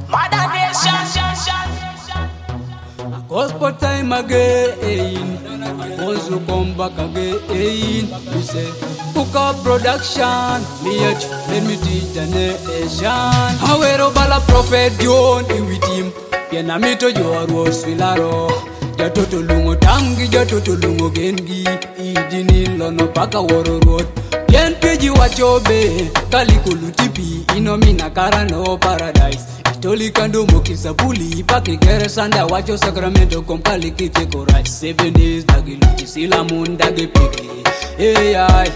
Mother Nation. Gospel time again. Once you come back again, we say, book up production. Let me teach the nation. However, bala prophet John with him. Piena mito your words filaro. Jatoto lungo tangi, jatoto lungo gengi. Idini lono paka woro road. Yen peji wachobe. Kalikulu tipi, inomina karano paradise. Toli kando mokisa puli pake kere sanda wacho Sacramento kompali kite koraj 7 days dagi luchi sila mun dagi piki AI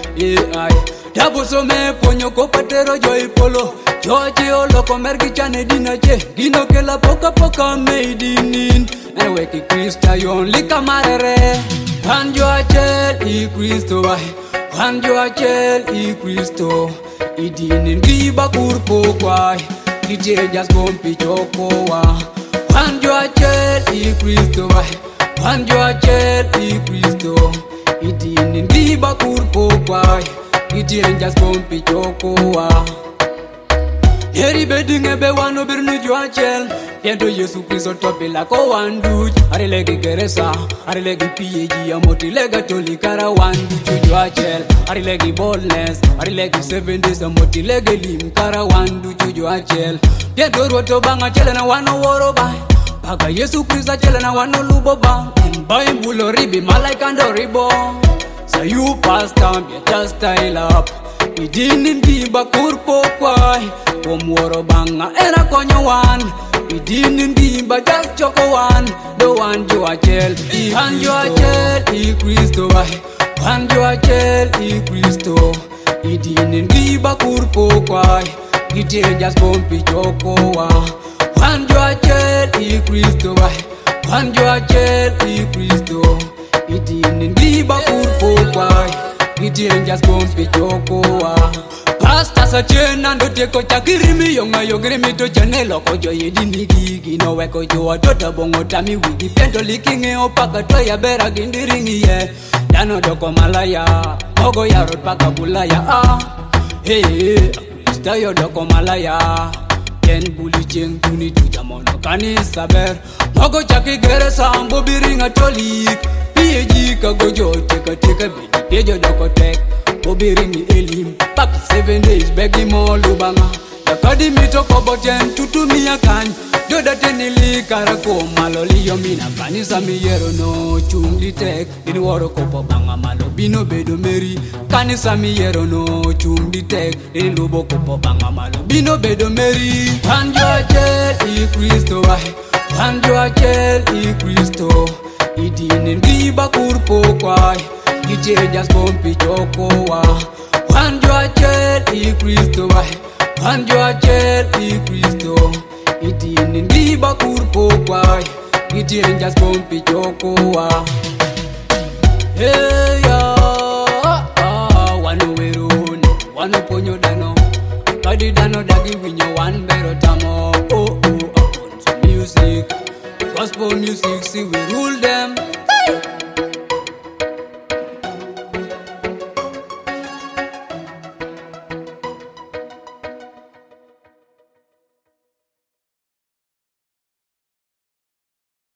Dabo some ponyo ko patero joy polo Joji olo komergi chane dinache Gino ke la poka made in Ewe ki Krista yon lika marere Panjo achel I Kristo vai Panjo achel I Kristo Idinin giba kurpo kwai Ije just bompi chokoa Panjo achel I Kristo vai Panjo achel I Kristo Idini ndiba kurpo kwai Ije just bompi chokoa Heri beding ebe wano birnu jo achel Yendo Yesu Kristo topi lako wanduj Are legi geresa, are legi PAG Amoti lega toli kara wanduj jo achel Are legi boldness, are legi 7 days Amoti legi lim kara wanduj jo achel Yendo roto banga chele na wano woro bai Paga Yesu Kristo chele na wano lubo bang Mbai mbulo ribi malaika ndo ribo So you pass time, you just style up Idini ndiba kurpo kwai Omworo banga era konyo wan Idini ndimba just choko wan The one jo achel Hanjo achel I Kristo vai Hanjo achel I Kristo Idini ndiba kurpo kwai Ite just bompi choko wa Hanjo achel I Kristo vai Hanjo achel I Kristo Idini ndiba kurpo kwai Ite just bompi choko wa Pasta sa chena ndo teko chakirimi yonga yogrimi to chanelo kojo yedini gigi no weko jo adota bongo tami wigi pento likinge opaka to ya bera gindiringi ye dano doko malaya mogo ya rot paka bulaya hey Krista yo doko malaya yen buli cheng tuni tuja mono kanisa ber mogo chaki gere sambo biringa tolik PAG kagojo teka bidi tejo doko tek Obiringi elim, pak 7 days begi mo lubanga Yakadi mito koboten tutumi ya kany Joda tenili karako maloli yomina Kanisa miyero no chungli tek Dini woro kopo banga malo bino bedo meri Kanisa miyero no chungli tek Dini lubo kopo banga malo bino bedo meri Panjo achel I Kristo vai Panjo achel I Kristo Idini ndiba kurpo kwai Ije just bompi chokoa Panjo achel I Kristo vai Panjo achel I Kristo Idini ndiba kurpo kwai Ije just bompi chokoa Hey ya Wano werone Wano ponyo dano Kadi dano dagi win